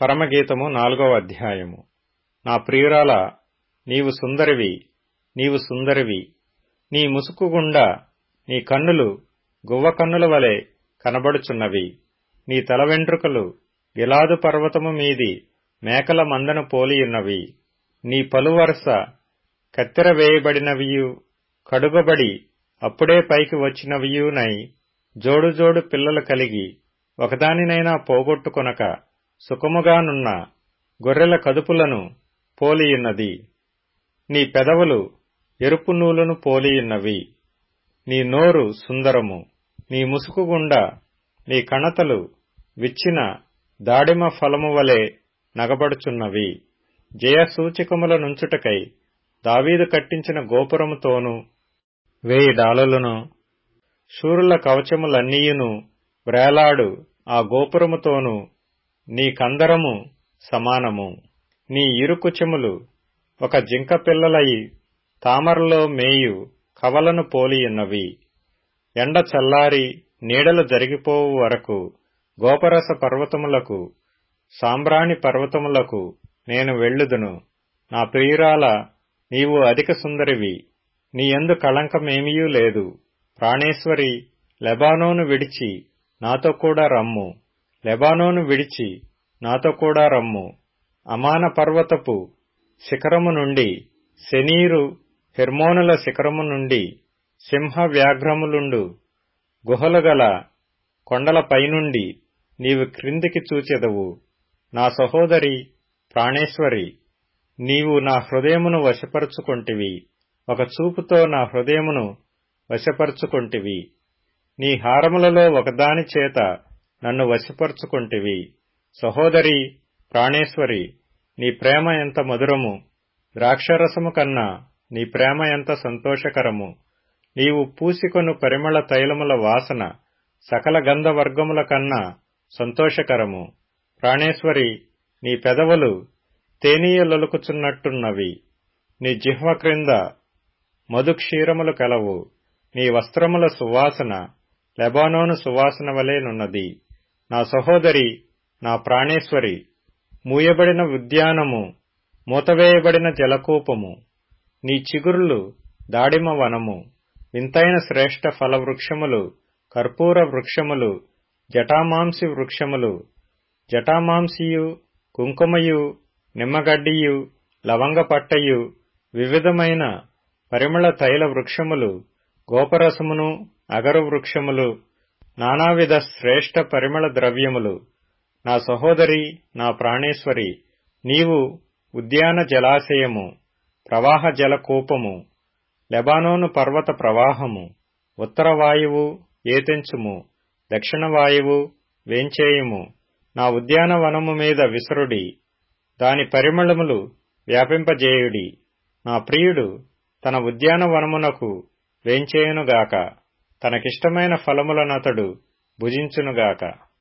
పరమగీతము 4వ అధ్యాయము. నా ప్రియురాలా, నీవు సుందరివి, నీవు సుందరివి. నీ ముసుకు గుండా నీ కన్నులు గువ్వ కన్నుల వలె కనబడుచున్నవి. నీ తల వెంట్రుకలు గిలాదు పర్వతము మీది మేకల మందను పోలియున్నవి. నీ పలువరస కత్తెర వేయబడినవియు, కడుగబడి అప్పుడే పైకి వచ్చినవియునై, జోడు జోడు పిల్లలు కలిగి ఒకదానినైనా పోగొట్టుకొనక సుఖముగానున్న గొర్రెల కదుపులను పోలియున్నది. నీ పెదవులు ఎరుపు నూలును పోలియున్నవి. నీ నోరు సుందరము. నీ ముసుకు గుండా నీ కణతలు విచ్చిన దాడిమ ఫలము వలె నగబడుచున్నవి. జయసూచకముల నుంచుటకై దావీదు కట్టించిన గోపురముతోనూ 1000 డాలులను శూరుల కవచములన్నీయును వ్రేలాడు ఆ గోపురముతోనూ నీ కందరము సమానము. నీ ఇరుకుచెములు ఒక జింక పిల్లలయి తామరలో మేయు కవలను పోలియున్నవి. ఎండ చల్లారి నీడలు జరిగిపోవు వరకు గోపరస పర్వతములకు, సాంబ్రాణి పర్వతములకు నేను వెళ్ళుదును. నా ప్రియురాలా, నీవు అధిక సుందరివి, నీయందు కళంకమేమియూ లేదు. ప్రాణేశ్వరి, లెబానోను విడిచి నాతో కూడా రమ్ము. లెబానోను విడిచి నాతో కూడా రమ్ము. అమాన పర్వతపు శిఖరము నుండి, శెనీరు హెర్మోనుల శిఖరము నుండి, సింహ వ్యాఘ్రములుండు గుహలు గల కొండలపైనుండి నీవు క్రిందికి చూచెదవు. నా సహోదరి ప్రాణేశ్వరి, నీవు నా హృదయమును వశపరుచుకొంటివి. ఒక చూపుతో నా హృదయమును వశపరుచుకొంటివి. నీ హారములలో ఒకదాని చేత నన్ను వశపరుచుకొంటివి. సహోదరి ప్రాణేశ్వరి, నీ ప్రేమ ఎంత మధురము! ద్రాక్షరసము కన్నా నీ ప్రేమ ఎంత సంతోషకరము! నీవు పూసికొను పరిమళ తైలముల వాసన సకల గంధవర్గముల కన్నా సంతోషకరము. ప్రాణేశ్వరి, నీ పెదవులు తేనీయలొలుకుచున్నట్టున్నవి. నీ జిహ్వ క్రింద మధుక్షీరములు కలవు. నీ వస్త్రముల సువాసన లెబానోను సువాసన వలెనున్నది. నా సహోదరి, నా ప్రాణేశ్వరి, మూయబడిన ఉద్యానము, మూతవేయబడిన జలకూపము, నీ చిగురులు దాడిమ వనము, వింతైన శ్రేష్ఠ ఫల వృక్షములు, కర్పూర వృక్షములు, జటామాంసి వృక్షములు, జటామాంసియు, కుంకుమయు, నిమ్మగడ్డియు, లవంగపట్టయు, వివిధమైన పరిమళ తైల వృక్షములు, గోపరసమును, అగరు వృక్షములు, నానావిధ శ్రేష్ఠ పరిమళ ద్రవ్యములు. నా సహోదరి, నా ప్రాణేశ్వరి, నీవు ఉద్యాన జలాశయము, ప్రవాహ జలకూపము, లెబానోను పర్వత ప్రవాహము. ఉత్తర వాయువు ఏతెంచుము, దక్షిణ వాయువు వేంచేయుము. నా ఉద్యానవనము మీద విసరుడి, దాని పరిమళములు వ్యాపింపజేయుడి. నా ప్రియుడు తన ఉద్యానవనమునకు వేంచేయునుగాక, తనకిష్టమైన ఫలములనతడు భుజించునుగాక.